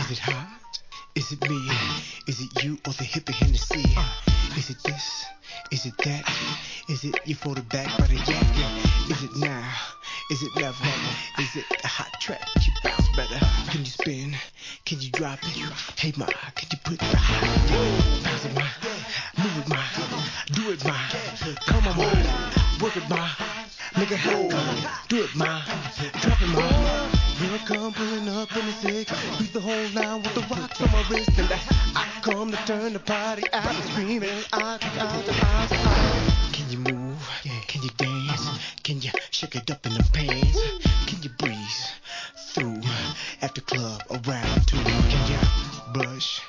Is it hot? Is it me? Is it you or the hippie Hennessy? Is it this? Is it that? Is it you for the back by the yak? Is it now? Is it never? Is it a hot track? You bounce better. Can you spin? Can you drop it? Hey ma, can you put the hot? Bounce it ma, move it ma, do it ma. Come on ma, work it ma, make it hot. Do it ma, drop it ma. Here I come pulling up in the six, beat the whole nine with the rocks on my wrist, and I come to turn the party out, screaming out. Can you move? Can you dance? Can you shake it up in the pants?